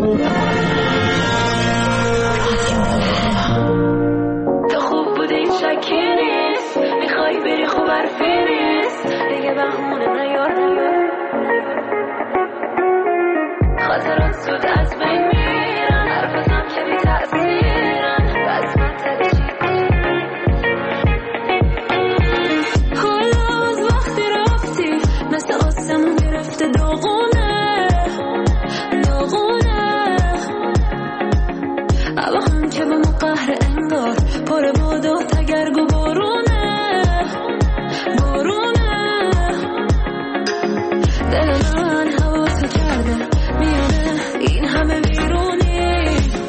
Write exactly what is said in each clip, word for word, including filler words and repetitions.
تو خوب بودی این شکی نیست، میخوای بری خوب حرفی نیست، دیگه بهونه نیار خاطرات زود از بین میرن، حرفتم که بی تأثیرن، بس من تلشی حالا از وقتی رفتی مثل آسمون گرفته داغونه داغونه اما هم که به ما قهر انگار پر باد و تگرگ و بارونه بارونه دل من حواسو کرده میونه این همه بیرونی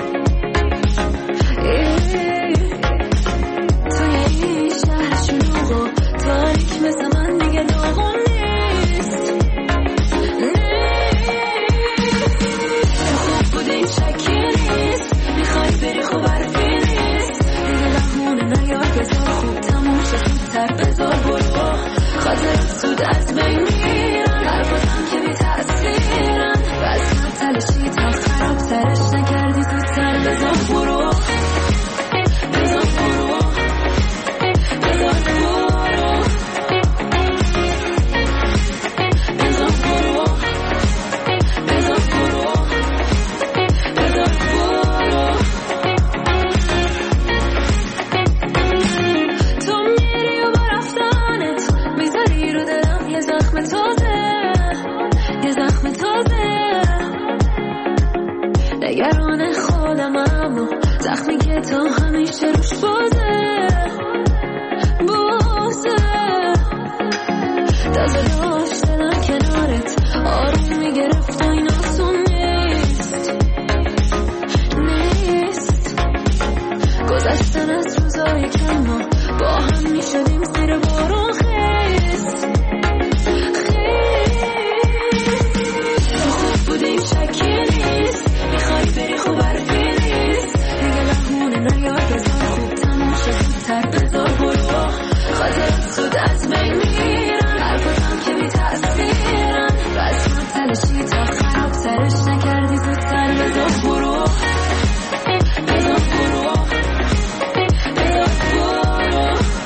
توی این شهر شلوغ و تاریک مثل من دیگه داغون نیست تو خوب بودی این شکی نیست، میخوای بری خوب حرفی نیست، دیگه بهونه نیار بذار خوب تموم شه زودتر بذار برو خاطرات زود از بین میرن، حرفاتم که بی تأثیرن، بس من تلشی تا خراب ترش نکردی زودتر بذار برو بذار برو بذار برو بذار برو بذار برو بذار برو تو میری و با رفتنت میذاری رو دلم یه زخم تازه یه زخم تازه نگران خودم اما زخمی که تو همیشه روش بازه بازه تازه داشت دلم کنارت آروم میگرفت و این آسون نیست نیست گذشتن از روزای کم ما با هم میشدیم زیر بارون خیست تو خوب بودی این شکی نیست، میخوای بری خوب حرفی نیست، دیگه بهونه نیار بذار خوب تموم شه زودتر بذار برو خاطرات زود از بین میرن، حرفاتم که بی تأثیرن، بس من تلشی تا خراب سرش نکردی زودتر بذار برو بذار برو بذار برو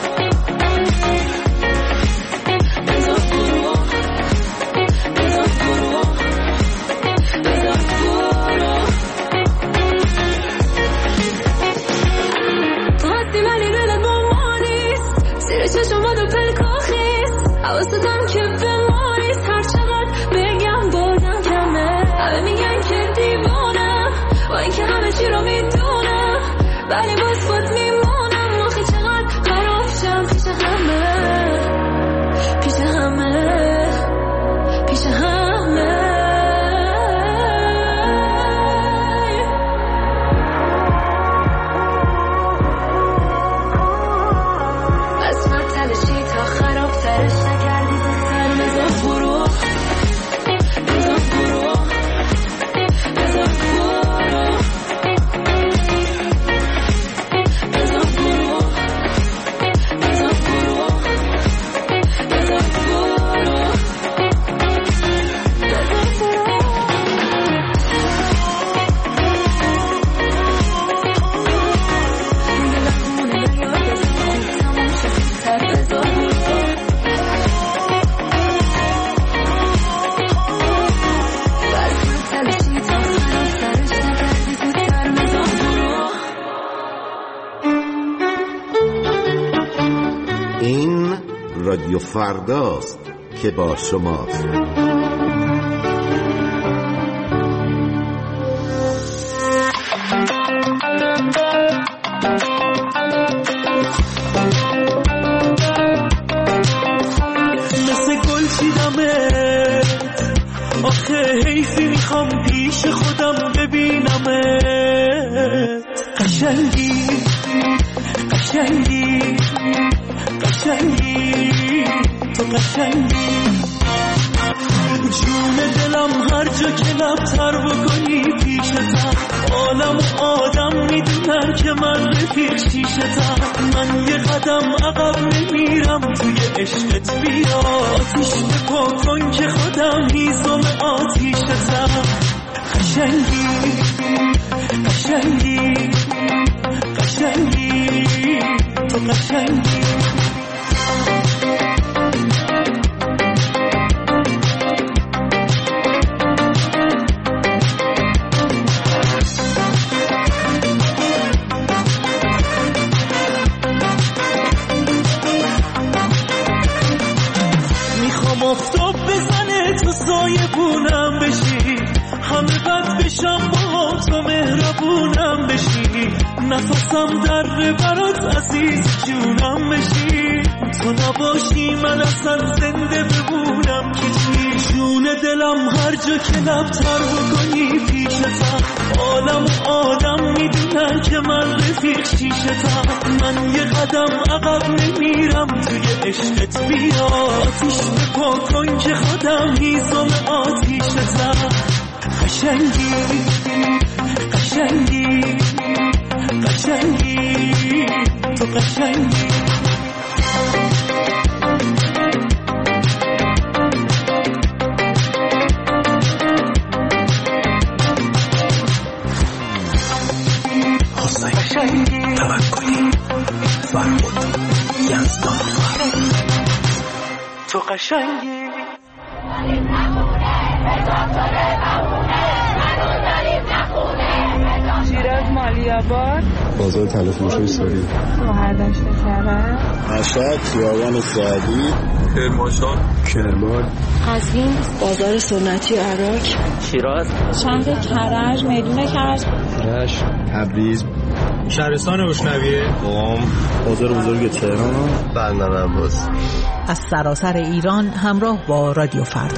بذار برو بذار برو بذار برو تو هستی ولی دلت با ما نیست، زیر چشمات و پلکا خیست، حواستم که به ما نیست، هر چقدر بگم بازم کمه، همه میگن که دیوانم با این که همه چی رو میدونم، ولی باز باز میمونم آخه چقدر خراب شم پیش همه پیش همه پیش همه بس من تلشی تا خراب ترش نکردی زودتر بذار برو بذار برو بذار برو بذار برو بذار برو بذار برو دیگه بهونه نیار بذار خوب تموم شه زودتر بذار برو بس من تلشی تا خراب سرش نکردی زودتر بذار برو این رادیو فرداست که با شماست. مثل گل چیدمت آخه حیفی میخوام پیش خودم ببینمت قشنگی قشنگی قشنگی تو قشنگی جون دلم هر جا که لبتر بکنی پیشتم عالم آدم میدونن که من رفیق شیشتم من یه قدم عقب نمیرم توی عشقت بیا آتیش بپا کن که خودم هیزم آتیشتم قشنگی نفسم در برات عزیز جونم بشی، تو نباشی من اصلا زنده بمونم که چی؟ جون دلم هر جا که لب تر بکنی پیشتم، عالم و آدم میدونن که من رفیق شیشتم. من یه قدم عقب نمیرم توی عشقت، بیا آتیش بپا کن که خودم هیزم آتیشتم. قشنگی قشنگی قشنگی تو قشنگی. حسین توکلی فرمود یزدان تو قشنگی. شیراز مالیاباد، بازار تلفروشی ساری، مهردشت کرد، مشهد خیابان سعدی، کرمانشاه، کرمان، قزوین، بازار سنتی عراق، شیراز، شهر کرج، میدون کرج، رشت، تبریز، شهرستان روشنویه، قم، بازار بزرگ تهران، بندر عباس. از سراسر ایران همراه با رادیو فردا.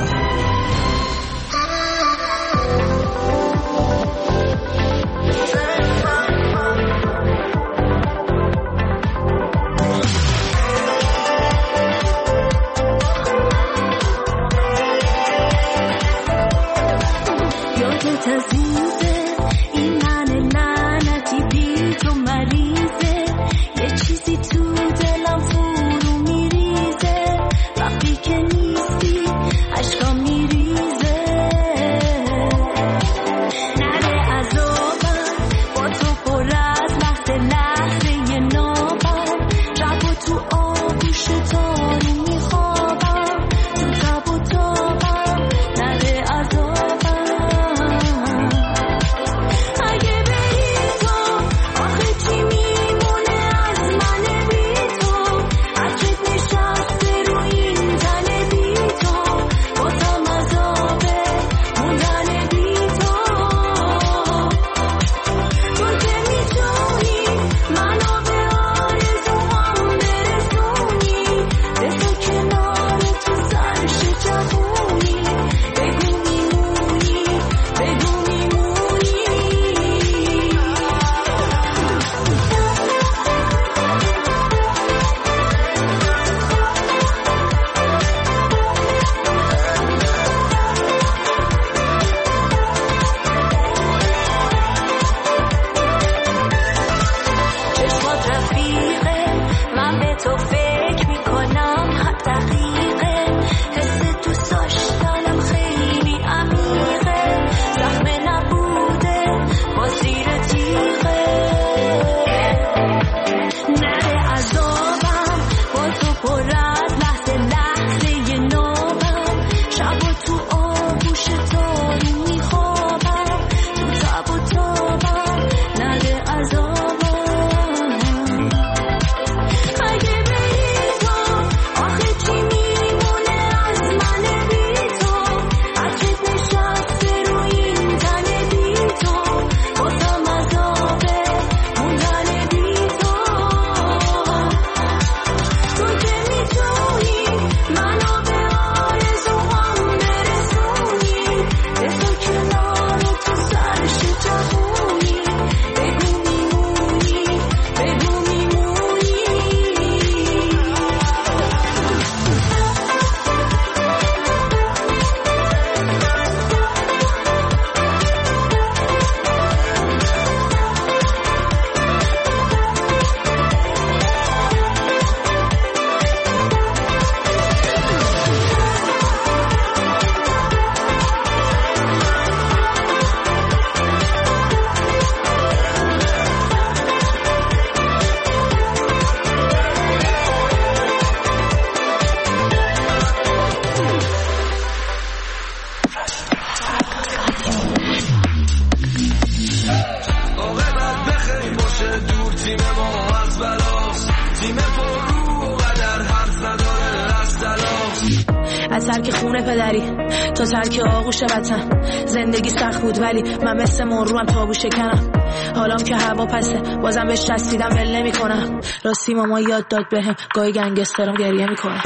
از ترک خونه پدری تا ترک آغوش وطن. زندگی سخت بود ولی من مثل مرو هم تابو شکنم. حالام که هوا پسه بازم بهش رسیدم ول نمی کنم. راستی ماما یاد داد بهم گاهی گنگسترم گریه میکنم.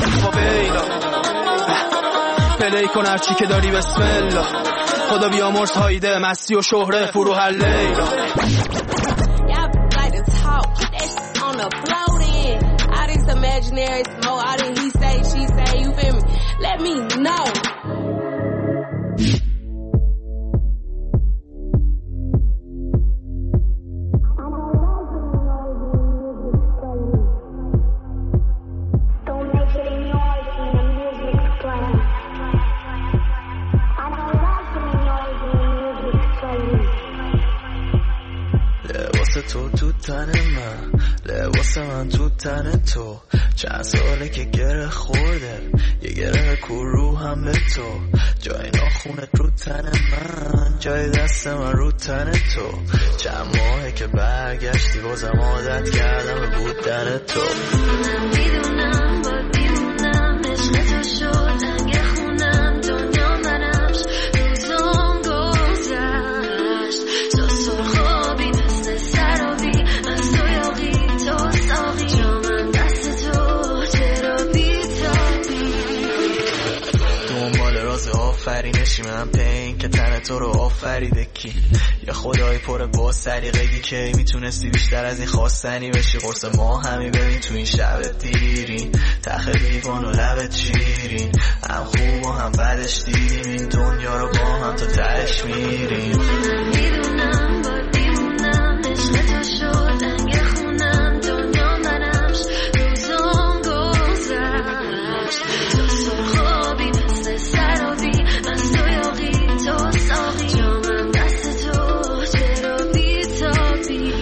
پلی کن هرچی که داری بسم الله. خدا بیامرز هایده مستی و شهره فرو هر لیلا. Imaginary smoke, all that he say, she say, you feel me? Let me know. Don't make it in noise when the music's playing. I don't like any noise when the music's playing. لباس تو تو تن من، لباس من تو تن تو. چند ساله که گره خورده، یه گره کرو هم به تو. جای ناخونت رو تن من، جای دست من رو تن تو. چند ماهه که برگشتی بازم عادت کردم به بودن تو. من میدونم باید بیمونم، عشق تو شد دنگ خونم. دنیا منمش روزام گذشت. تو سرخابی مثل سرابی، من سویاقی تو ساقی. جامم دست تو چرا بیتابی. دنبال راز آفرینشی من پین که تن تو رو آفریده کی. یا خدای پر با سریقگی که میتونستی بیشتر از این خواستنی بشی. قرص ما همی ببین تو این شب دیرین، تخ دیوان و لبت شیرین. هم خوب و هم بدش دیدیم این دنیا رو با هم تا تهش میریم. من میدونم باید بیمونم، عشق تو شد دنگ خونم. دنیا منمش روزام گذشت. تو سرخابی مثل سرابی، من سویاقی تو ساقی. جامم دست تو چرا بیتابی.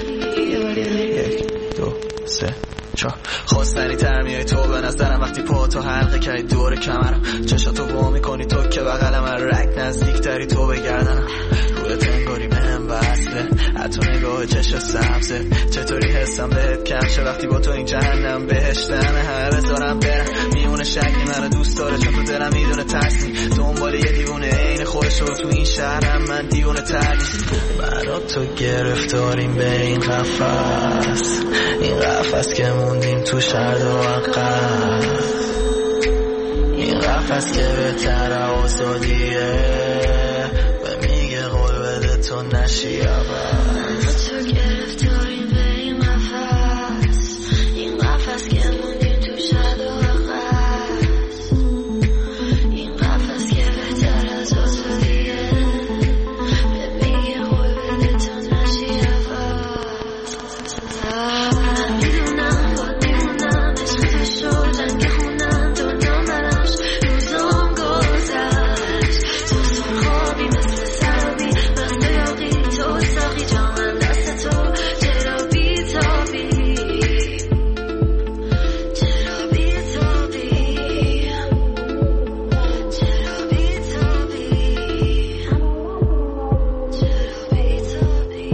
یک دو سه چهار. خواستنی تر میای تو به نظرم وقتی پا تو حلقه کردی دور کمرم. چشاتو وا میکنی تو که بغل من، رگ نزدیک تری تو بگردنم. روی تنگاری بهم وصله، حتی نگاه چشم سبزه. چطوری حسم بهت کم شه وقتی با تو این جهنم بهشتمه. همه بذارم برم میونه شکلی منو دوست داره، چون تو دلم میدونه ترسی. دنبال یه دیوونه عین خودش رو تو این شهرم، من دیوونه تر نیست. من و تو گرفتاریم به این قفس، این قفس که موندیم تو شرد و عقب. این قفس که بهتر آزادیه، به میگه قول بده تو نشی اول. تو گرفتاریم به این قفس، این قفس که موندیم تو شرد و عقب. این قفس که بهتر از آزادیه، به میگه قول بده تو نشی اول. من میدونم باید بیمونم، عشق تو شد دنگ خونم. دنیا منمش روزام گذشت. تو سرخابی مثل سرابی، من سویاقی تو ساقی. جامم دست تو چرا بیتابی، چرا بیتابی، چرا بیتابی، چرا بیتابی.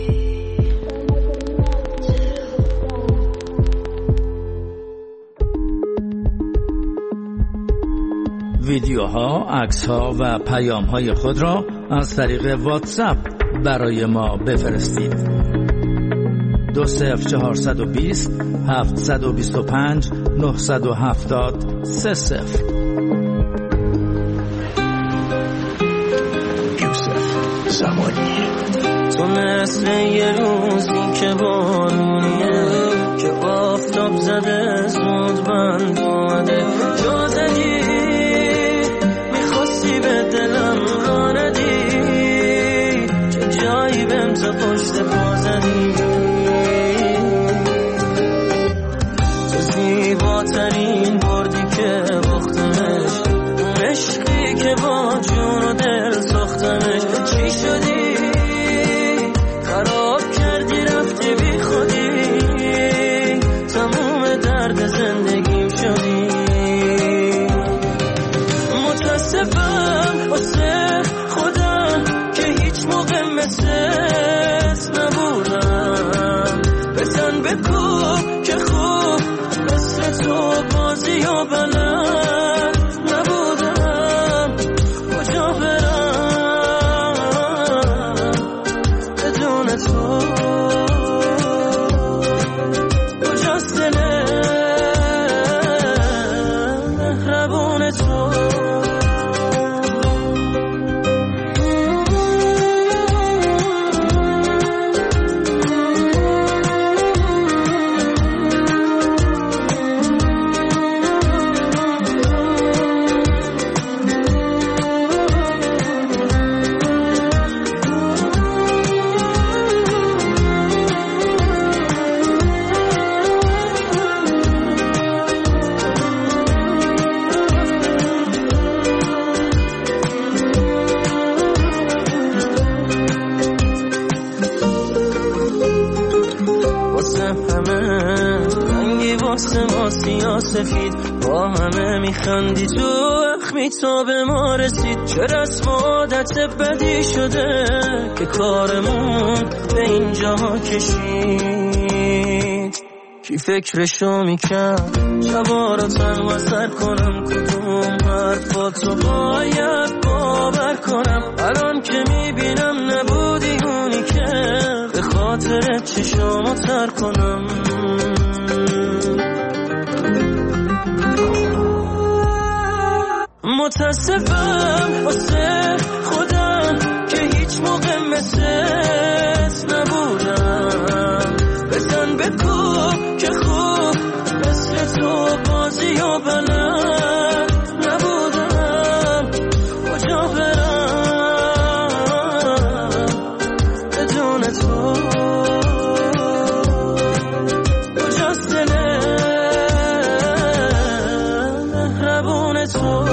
ویدیوها، عکس‌ها و پیام‌های خود را از طریق واتساپ برای ما بفرستید. دو صفر چهارصد و بیست هفتصد و بیست و پنج نهصد و هفتاد سه صفر. یوسف زمانی. تو مثل یه روزی که بارونیه، که آفتاب زده زود بند اومده. جا زدی میخواستی به دلم را ندی، که جایی بهم تو پشت پا زدی. تو زیباترین بردی که باختمش، اون عشقی که با جون و دل ساختمش. چی شدی خراب کردی رفتی بی خودی، تموم درد زندگیم شدی. متاسفم واسه خودم که هیچ موقع مثلت نبودم. بزن بکن که خوب مثل تو بازی و بلد نبودم. سفید با همه میخندی تو اخمی تا به ما رسید. چه رسم و عادت بدی شده که کارمون به اینجا کشید. کی فکرشو میکرد شبا رو تنها سر کنم، کدوم حرفاتو باید باور کنم. الان که میبینم نبودی اونی که به خاطر چشامو تر کنم. متاسفم واسه خودم که هیچ موقع مثلت نبودم. بزن بکن که خوب مثل تو بازی و بلد نبودم. کجا برم بدون تو؟ کجاست دل مهربون تو؟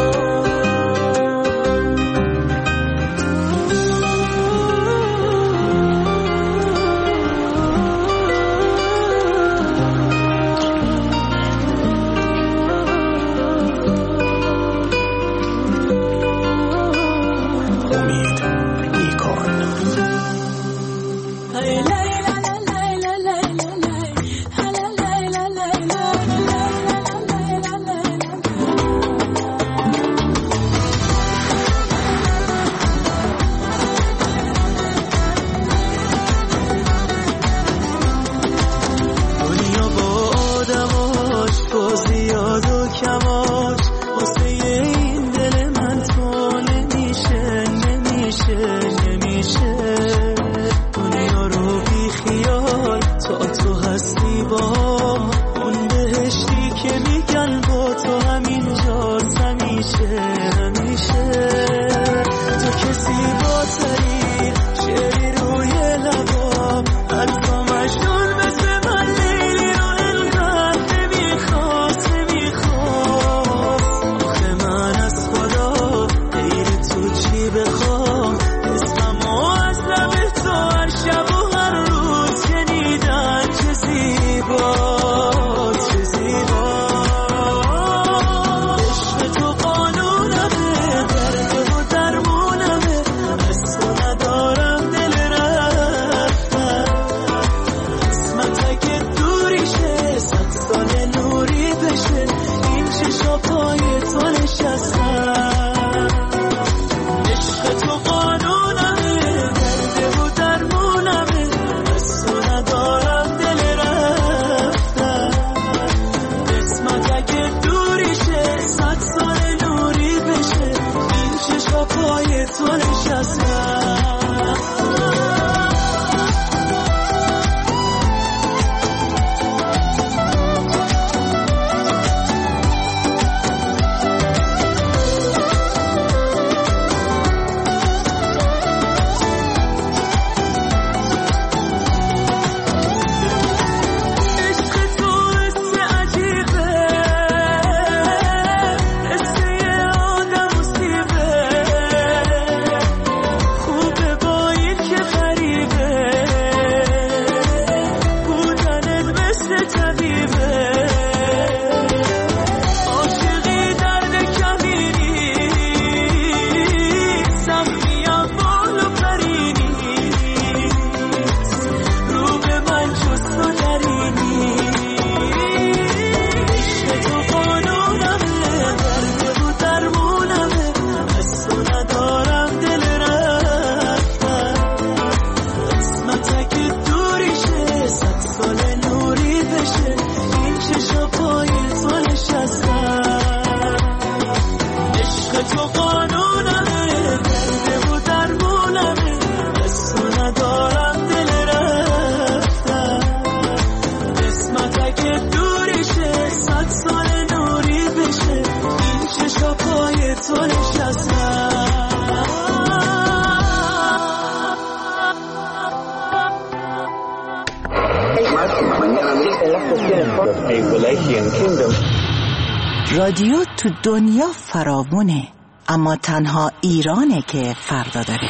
رادیو تو دنیا فراوونه، اما تنها ایرانه که فردا داره.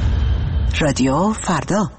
رادیو فردا.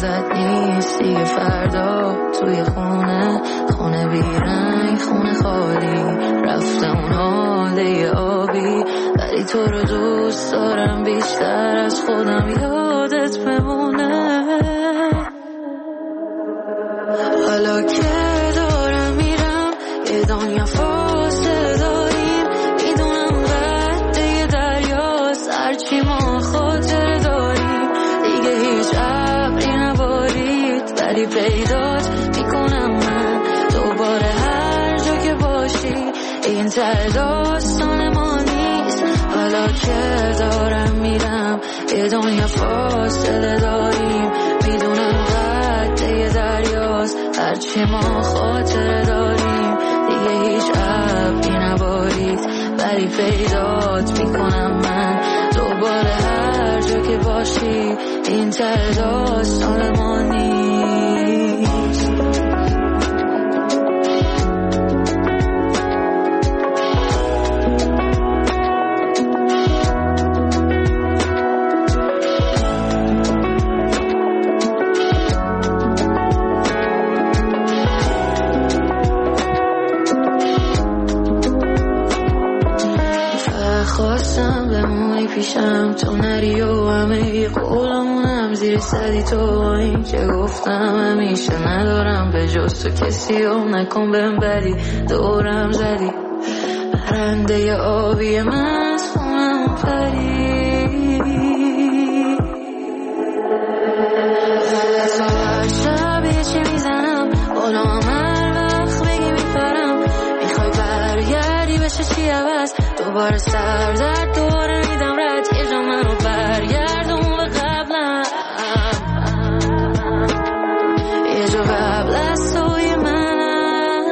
ازت نیست دیگه فردا توی خونه خونه بیرنگ خونه خالی رفته اون حاله آبی ولی تو رو دوست دارم بیشتر از خودم یادت بمونه حالا که دارم میرم یه دنیا فاصله داریم میدونم قده دریاست هرچی ما خاطر داریم دیگه هیچ ابری نبارید ولی پیدات میکنم من دوباره هر جا که باشی این ته داستان ما نیست حالا که دارم میرم یه دنیا فاصله داریم میدونم قده دریاست هرچی ما خاطر داریم دیگه هیچ ابری نبارید ولی پیدات میکنم من دوباره هر جا که باشی این ته داستان ما نیست خواستم بمونی پیشم تو نری و همه قولمونم زیر صدی تو این که گفتم همیشه ندارم به جز تو کسی و نکن بهم بدی دورم زدی پرنده آبی من از خونم پری تو هر شب یه چی میزنم بالا هر وقت بگی میپرم میخوای برگردی بشه چی عوض دوباره سر درد دوباره میدم رد یه جا منو برگردون به قبلم یه جا قبل از توی من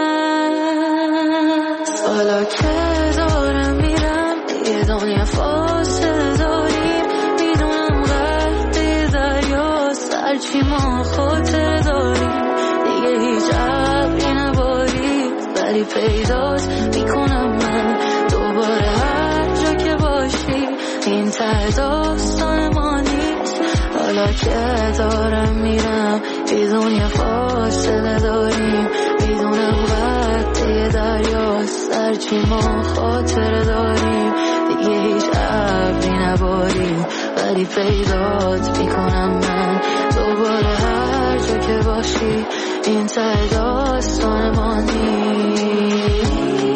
حالا که دارم میرم یه دنیا فاصله داریم میدونم قده دریاست هرچی ما خاطر داریم دیگه هیچ ابری نبارید ولی پیدات میکنم من دوباره هر جا که باشی این ته داستان ما نیست حالا که دارم میرم یه دنیا فاصله داریم میدونم قده دریاست هرچی ما خاطر داریم دیگه هیچ ابری نباریم ولی پیدات میکنم من دوباره هر جا که باشی این ته داستان ما نیست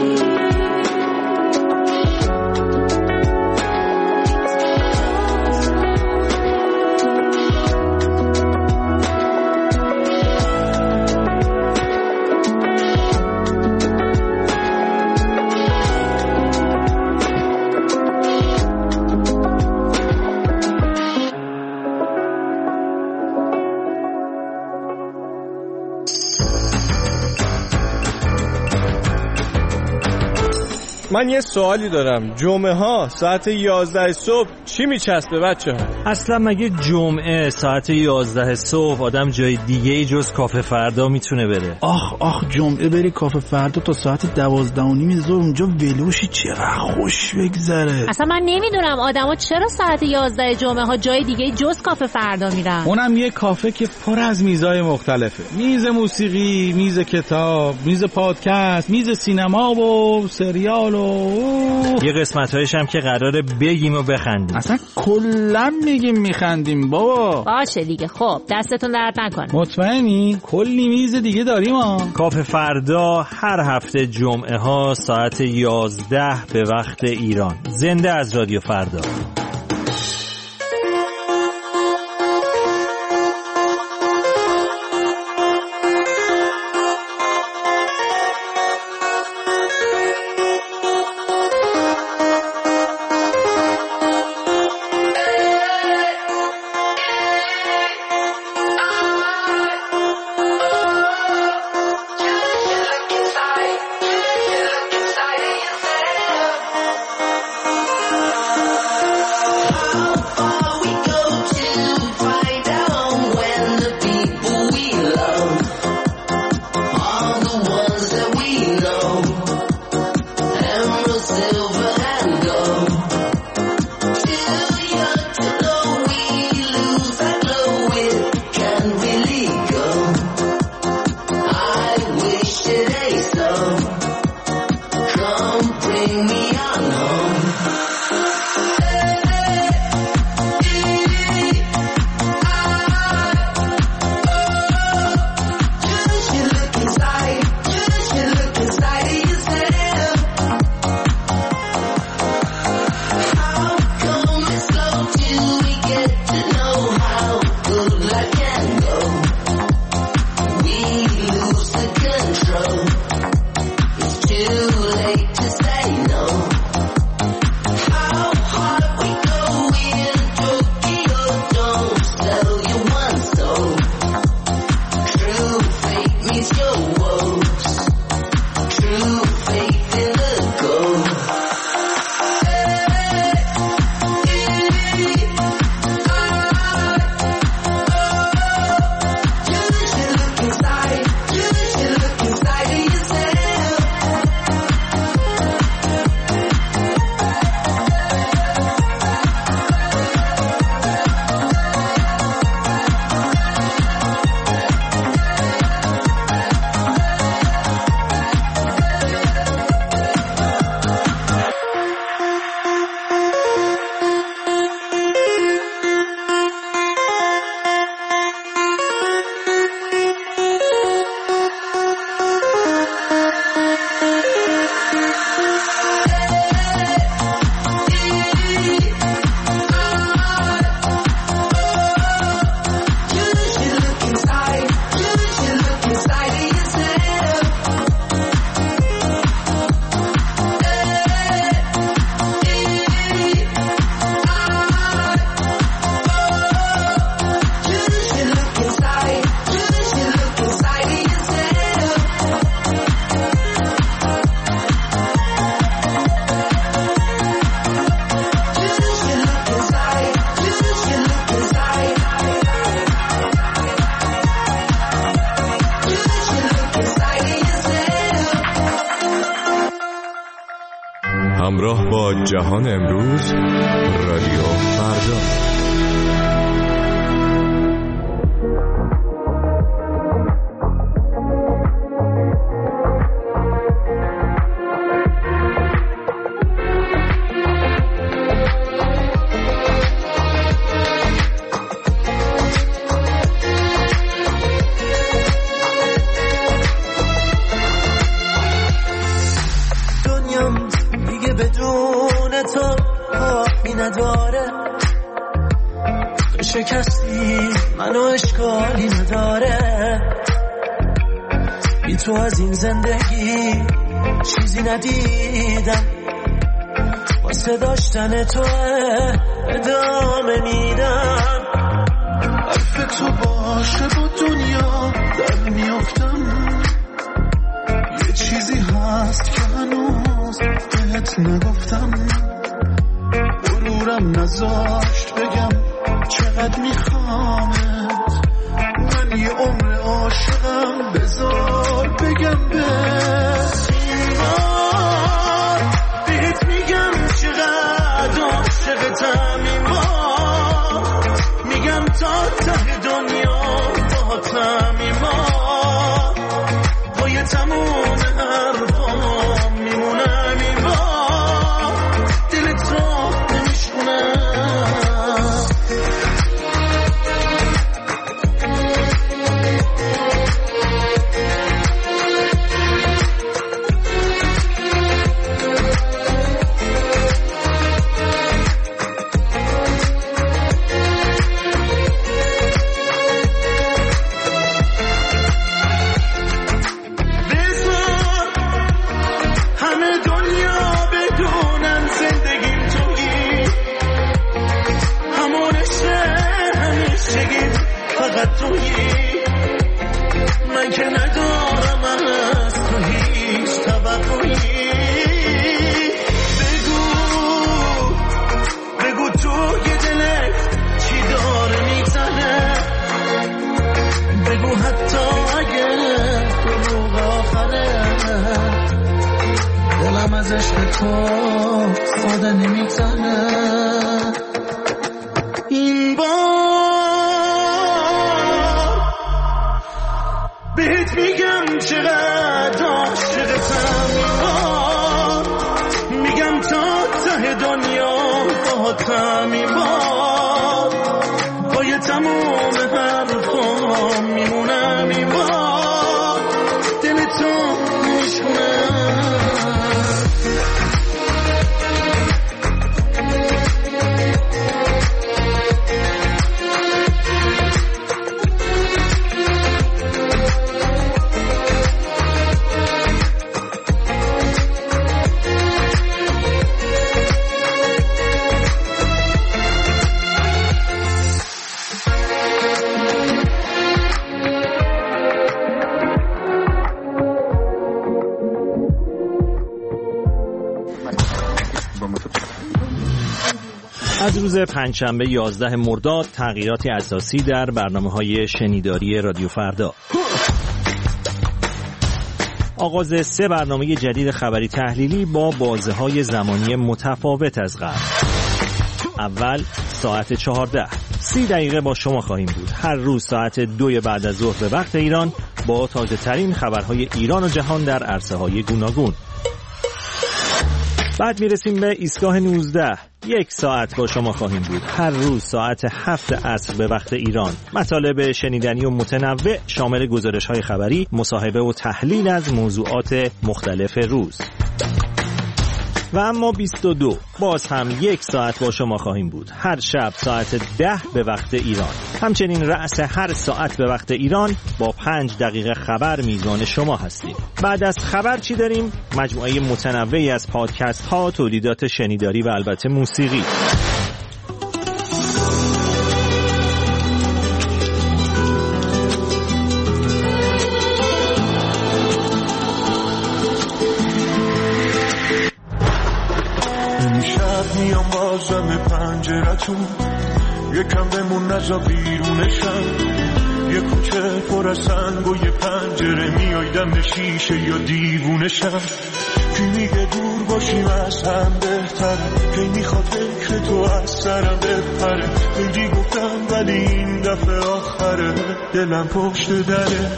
من یه سوالی دارم جمعه ها ساعت یازده صبح چی میچسبه بچه ها؟ اصلا مگه جمعه ساعت یازده صبح آدم جای دیگه ای جز کافه فردا میتونه بره؟ آخ آخ جمعه بری کافه فردا تا ساعت دوازده و نیم ظهر اونجا ولوشی چقدر خوش بگذره. اصلا من نمیدونم آدما چرا ساعت یازده جمعه ها جای دیگه جز کافه فردا میرن. اونم یه کافه که پر از میزای مختلفه، میز موسیقی، میز کتاب، میز پادکست، میز سینما و سریال و یه قسمت‌هایش هم که قراره بگیم و بخندیم. اصلا کلا میگیم میخندیم بابا. باشه دیگه خب دستتون درد نکنه. مطمئنی؟ کلی میز دیگه داریم ها. کافه فردا هر هفته جمعه ها ساعت یازده به وقت ایران. زنده از رادیو فردا. همراه با جهان امروز، رادیو فردا. شکستی منو اشکالی نداره، بی تو از این زندگی چیزی ندیدم، واسه داشتن تو ادامه میدم. حرف تو باشه با دنیا در میافتم، یه چیزی هست که هنوز بهت نگفتم، غرورم نذاشت بگم چقدر میخوامت، من یه عمر عاشقم، بذار بگم بس این بار بهت میگم چقدر عاشقتم، این بار میگم تا ته دنیا باهاتم، این بار پای تموم حرفام میمونم، این بار دلت رو نمیشونم. من که ندارم از تو هیچ توقعی، بگو بگو تو یه دلت چی داره میزنه، بگو حتی اگه دروغ آخره، دلم از عشق تو ساده نمیزنه. این بار بهت میگم چقدر عاشقتم، این بار میگم تا ته دنیا باهاتم، این بار پای تموم حرفام میمونم، این بار دلتو میشونم. از روز پنجشنبه یازده مرداد تغییراتی اساسی در برنامه‌های شنیداری رادیو فردا. آغاز سه برنامه جدید خبری تحلیلی با بازه‌های زمانی متفاوت از قبل. اول ساعت چهارده، سی دقیقه با شما خواهیم بود. هر روز ساعت دوی بعد از ظهر به وقت ایران با تازه ترین خبرهای ایران و جهان در عرصه‌های گوناگون. بعد میرسیم به ایستگاه نوزده، یک ساعت با شما خواهیم بود. هر روز ساعت هفت عصر به وقت ایران. مطالب شنیدنی و متنوع شامل گزارش‌های خبری، مصاحبه و تحلیل از موضوعات مختلف روز. و اما بیست و دو، باز هم یک ساعت با شما خواهیم بود. هر شب ساعت ده به وقت ایران. همچنین رأس هر ساعت به وقت ایران با پنج دقیقه خبر میزبان شما هستیم. بعد از خبر چی داریم؟ مجموعه متنوعی از پادکست ها، تولیدات شنیداری و البته موسیقی. میام بازم پنجرتون، یکم بمون نزا بیرونشم، یه کوچه پر از سنگ و یه پنجره، میای دم شیشه یا دیوونشم، کی میگه دور باشیم از هم بهتره، کی میخواد فکر تو از سرم بپره. خیلی گفتم ولی این دفعه آخره، دلم پشت دره.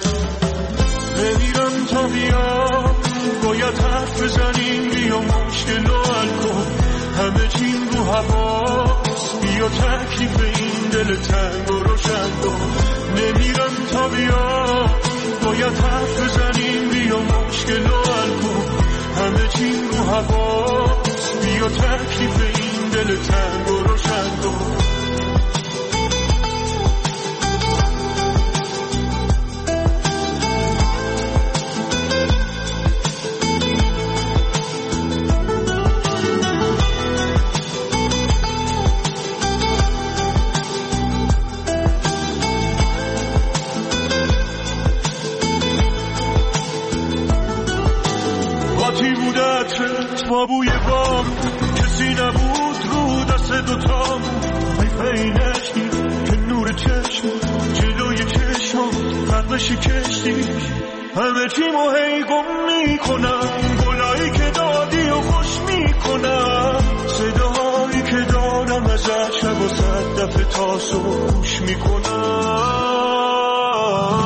نمیرم تا بیام، باید حرف بزنیم، بیا مشکل رو حل کن. همه چیم رو هواست، بیا تکلیف این دل تنگ و روشن کن. نمیرم تا بیام، باید حرف بزنیم، بیا مشکل رو حل کن. همه چیم رو هواست، بیا تکلیف این دل تنگ و روشن کن. با بوی بام کسی نبود رو دست دوتام، حیف این عشقی که نور چشم جلوی چشم قرمشی کشتی. همه چیمو هی گم میکنم، گلایی که دادی و خوش میکنم، صداهایی که دارم ازت شب و صد دفعه تاسو گوش میکنم.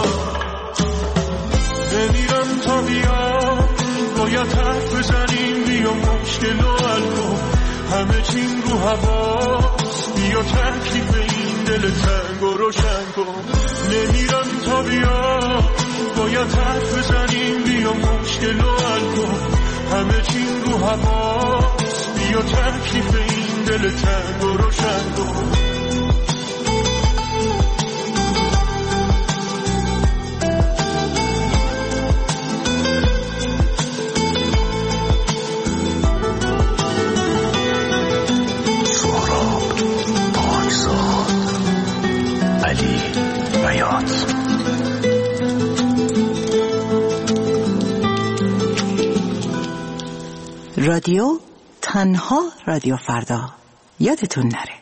نمیرم تا بیام، باید حرف بزنیم، بیا مشکل رو حل کن. همه چیم رو هواست، بیا تکلیف این دل تنگ و روشن کن. نمیرم تا بیام، باید حرف بزنیم، بیا مشکل رو حل کن. همه چیم رو هواست، بیا تکلیف این دل تنگ و روشن کن. رادیو تنها رادیو فردا، یادتون نره.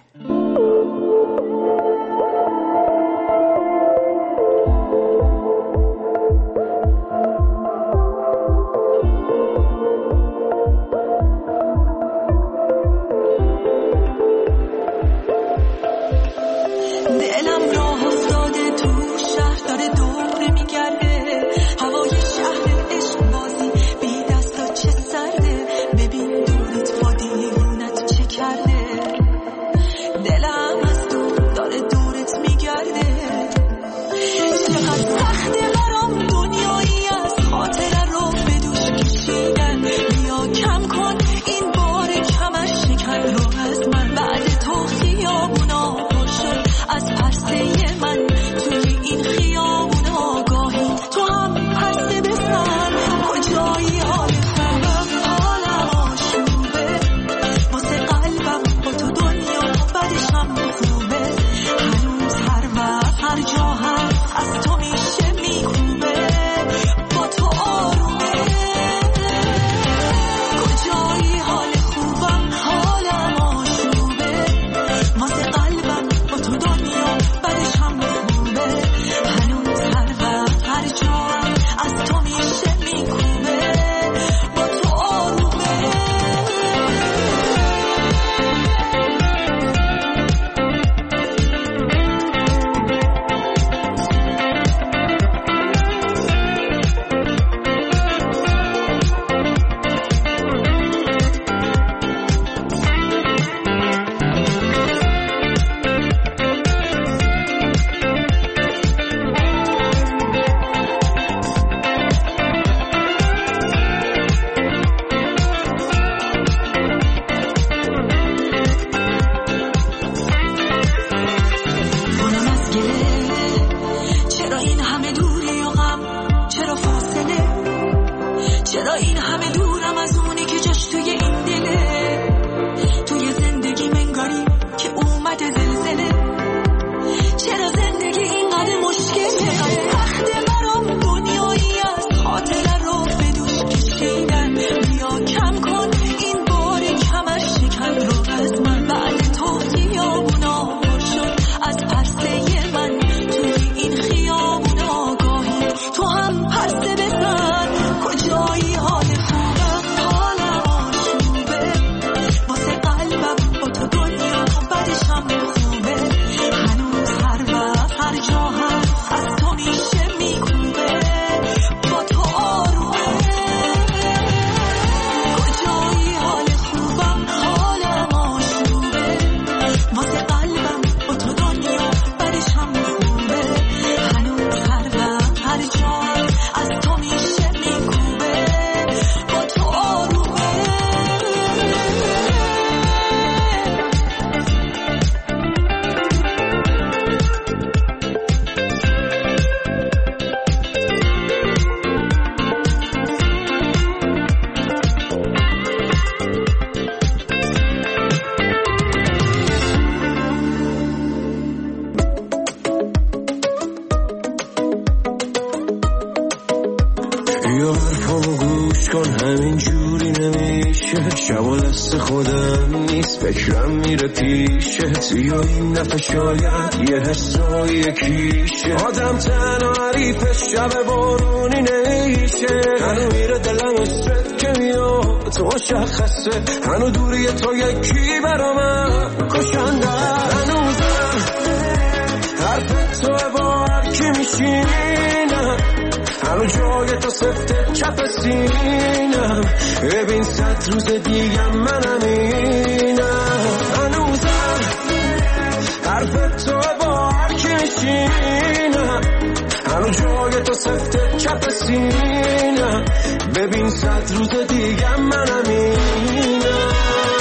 بیا حرفامو گوش کن همین جوری نمیشه شب و دست خودم نیست فکرم میره پیشه بیا این دفعه شاید یه حسای یکیشه آدم تنها حریف شب بارونی نمیشه هنو میره دلم استرد که میاد تو مشخصه هنو دوری تو یکی برا من کشنده هنوزم حرف تو با هر کی میشینم هنو جای تو سفته چپ سینم ببین صد روز دیگه منم اینم هنوزم حرف تو با هر کی میشینم هنو جای تو سفته چپ سینم ببین صد روز دیگه منم اینم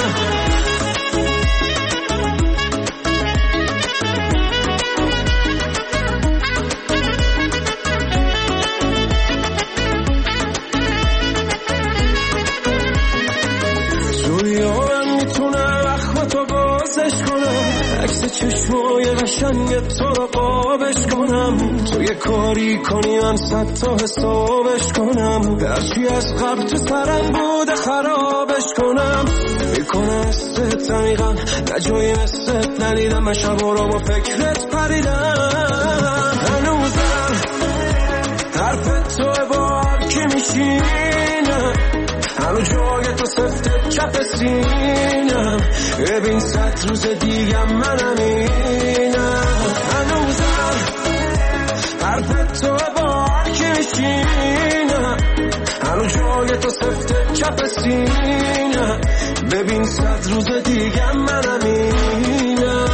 چشمای قشنگ تو رو قابش کنم تو یه کاری کنی من صد تا حسابش کنم هرچی از قبل تو سرم بوده خرابش کنم میکنه استت عمیقا نجوی استت ندیدم من شبا رو با فکرت پریدم هنوزم حرف تو با هر کی میشینم هنو جای تو سفته چپ سینم ببین صد روز دیگه منم اینم هنوزم حرف تو با هر کی میشینم هنو جای تو سفته چپ سینم ببین صد روز دیگه منم اینم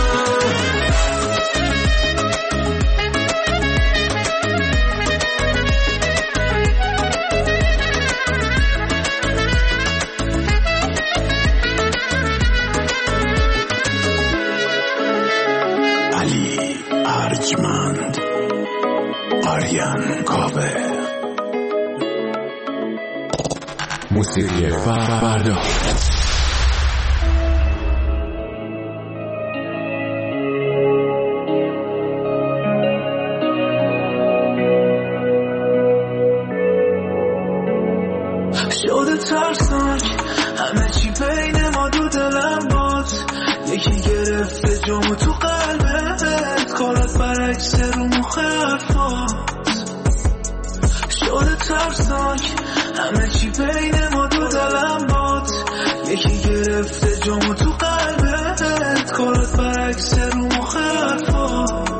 آریان کاوه موسیقی فردا شده ترسناک همه چی بین ما دو دلم باد یکی گرفته جامو تو قلبت کارات برعکس رو مخ حرفات شده ترسناک همه چی بین ما دو دلم باد یکی گرفته جامو تو قلبت کارات برعکس رو مخ حرفات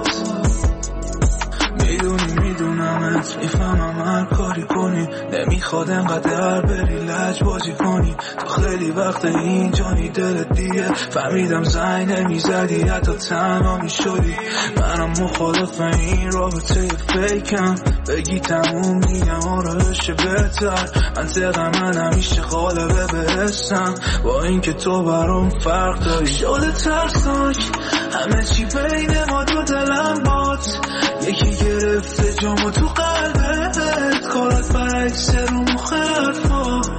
میدونی میدونمت میفهمم هر کاری کنی نمیخواد انقدر بری لج بازی کنی تو خیلی وقت اینجانی دلت دیگه فهمیدم زنگ نمیزدی حتی تنها میشدی منم مخالف این رابطه فیکم بگی تموم میگم آرایش بهتر منطقه من همیشه غالبه به حسم با اینکه تو برام فرق داری شده ترسناک همه چی بین ما دو دلم باد یکی گرفته جامو تو قلبت کارات برعکس رو مخ حرفات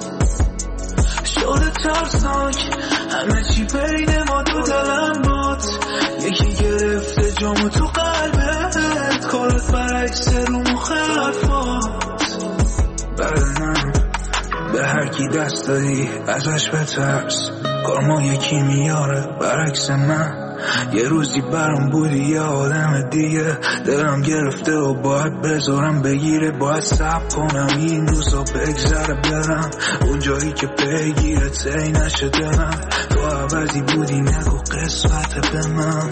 شده ترسناک همه چی بین ما دو دلم باد یکی گرفته جامو تو قلبت کارات برعکس رو مخ حرفات بدنم به هر کی دست دادی ازش بترس کارما یکی میاره برعکس من یه روزی برام بودی یه آدم دیگه دلم گرفته و باید بذارم بگیره باید صبر کنم این روزا بگذره برم اون جایی که پیگیره تی نشه دلم تو عوضی بودی نگو قسمت به من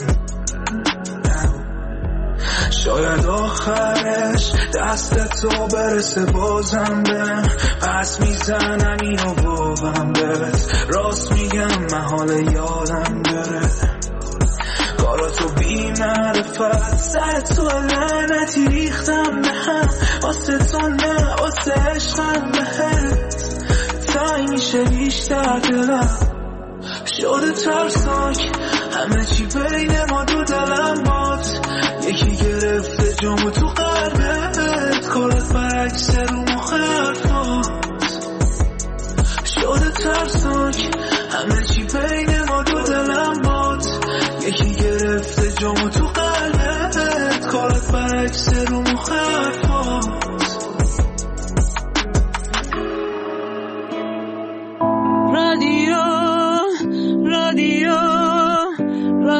شاید آخرش دست تو برسه بازم بهم پس میزنم اینو بابم بهت راست میگم محال یادم بره کاراتو بی معرفت سر تو لعنتی ریختم به هم واسه تو نه واسه عشقم بهت تای میشه بیشتر دلم شده ترسناک همه چی بین ما دو دلم باد یکی گرفته جامو تو قلبت کارات برعکس رو مخ حرفات شده ترسناک همه چی بین ما دو دلم باد یکی گرفته جامو تو قلبت کارات برعکس رو مخ حرفات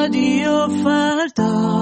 رادیو فردا.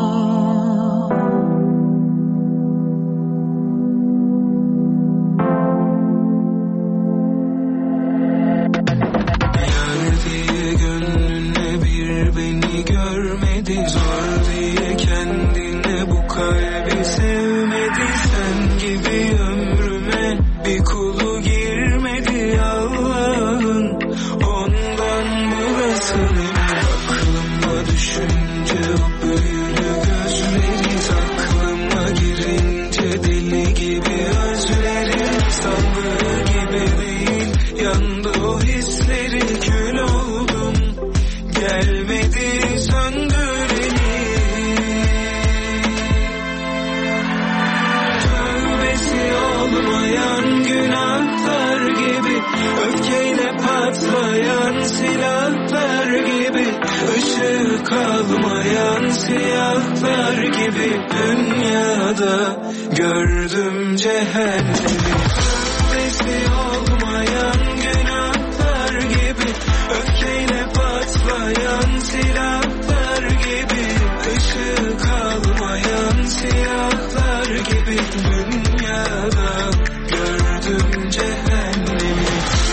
Kalmayan siyahlar gibi dünyada gördüm cehennemi. Sesi olmayan günahlar gibi, öfkeyle patlayan silahlar gibi, ışığı kalmayan siyahlar gibi dünyada gördüm cehennemi.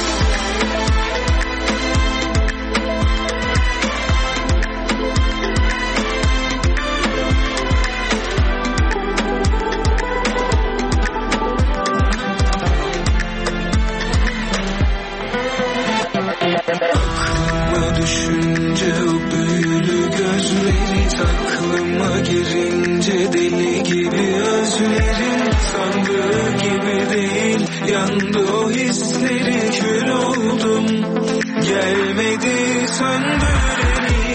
Düşünce o büyülü gözleri, aklıma girince deli gibi özlerin, sandığı gibi değil yandı o hisleri, kül oldum gelmedi söndüreni.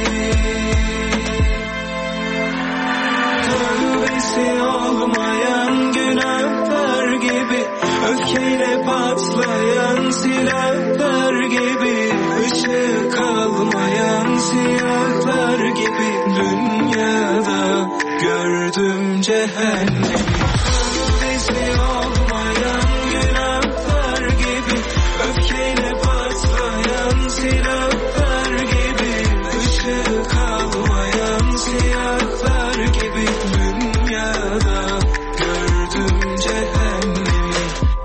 Tövbesi olmayan günahlar gibi, öfkeyle patlayan silahlar gibi, ışığı kalmayan siyahlar gibi dünyada gördüm cehennemi. Sesi olmayan günahlar gibi, öfkeyle patlayan silahlar gibi, ışığı kalmayan siyahlar gibi dünyada gördüm cehennemi.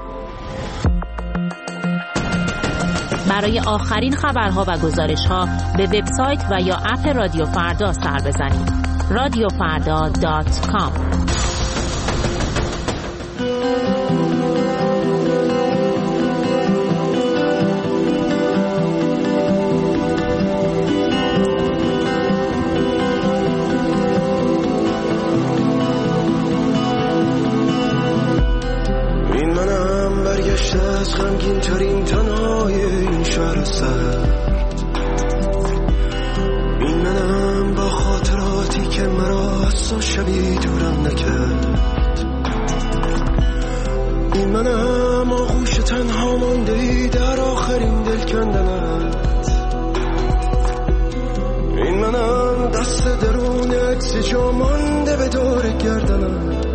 برای آخرین خبرها و گزارش‌ها به وبسایت و یا اپ رادیو فردا سر بزنید. رادیو فردا دات کام. این منم برگشته از غمگین ترین تنهای این شهر سرد. این منم با خاطراتی که مرا از تو شبی دورم نکرد. این منم آغوش تنها مانده‌ای در آخرین دل کندنت. این منم دست درون عکس جا مانده به دور گردنت.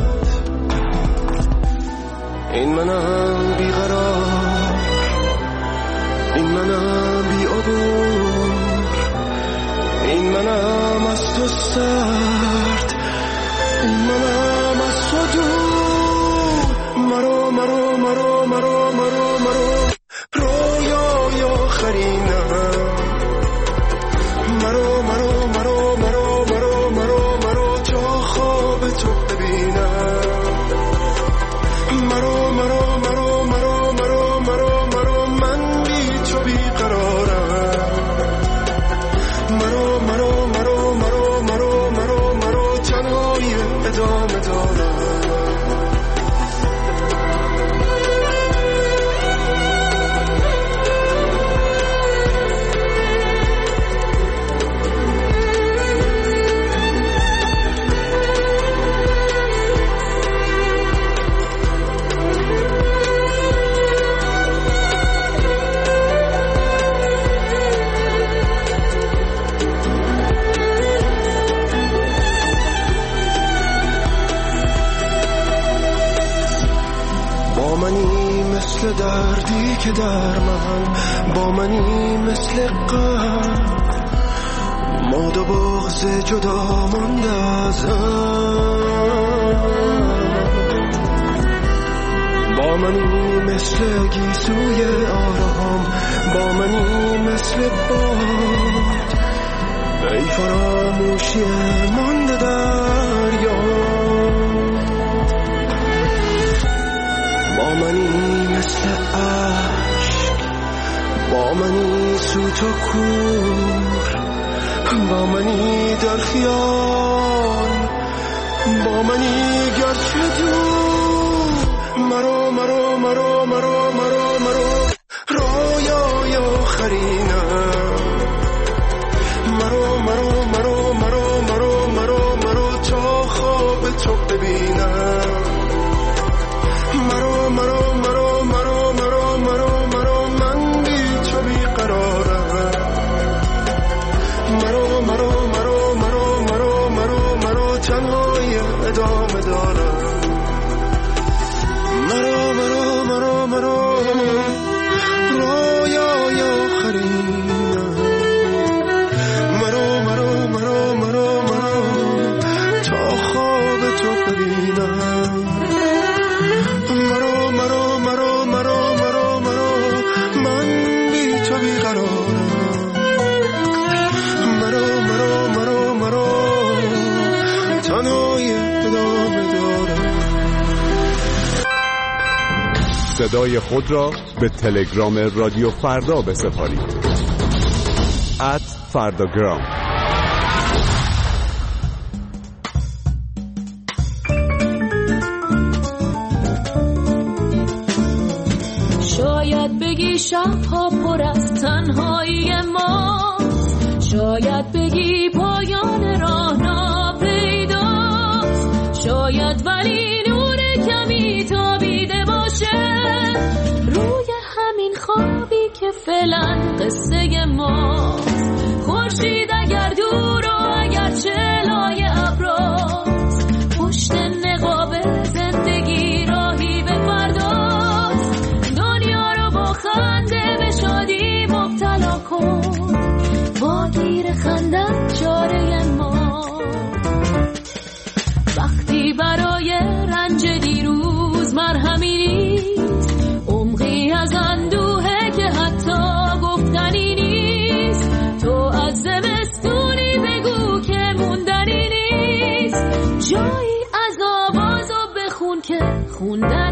این منم بیقرار، این منم بی عبور، این منم از تو سرد، این منم از تو دور. مرو مرو مرو مرو مرو مرو رویای آخرینم. مرو مرو مرو مرو مرو مرو مرو تا خواب تو ببینم. مرو مرو مرو مرو مرو مرو مرو من بی تو بیقرارم. مرو مرو مرو مرو مرو مرو مرو تنهایی ادامه دارم. مثل دردی که در من با منی، مثل غم اما دو بغض جدا مانده ازم. با منی مثل گیسوی آرام، با منی مثل باد، ای فراموشی مانده دریا. با منی مثل عشق، با منی سوت و کور، با منی در خیال، با منی گرچه دور. مرو مرو مرو مرو مرو مرو رویای آخرینم. مرو مرو مرو مرو مرو مرو مرو تا خواب تو ببینم. مرو مرو مرو مرو مرو مرو مرو من بی تو بی قرارم. مرو مرو مرو مرو مرو مرو مرو تنهای ادامه دارم. مرو مرو مرو مرو رویای آخرینم. مرو مرو مرو مرو مرو تا خواب تو ببینم. مرو مرو مرو مرو مرو مرو من بی تو بی قرارم. مرو مرو مرو مرو تنهای ادامه دارم. صدای خود را به تلگرام رادیو فردا بسپارید. ات فرداگرام. شاید بگی شبها پر از تنهایی ماست، شاید بگی پایان راه ناپیداست، شاید ولی نور کمی تابیده باشه روی همین خوابی که فعلا قصه ماست. خورشید اگر دور و اگر چلای ابراست، پشت نقاب زندگی راهی به فرداست. دنیا رو با خنده به شادی مبتلا کن، با گیر خندت چاره ما. وقتی برای رنج دیروز مرهمی نیست، عمقی از اندوهه که حتی گفتنی نیست. تو از زمستونی بگو که موندنی نیست، جایی از آوازو بخون که خوندنی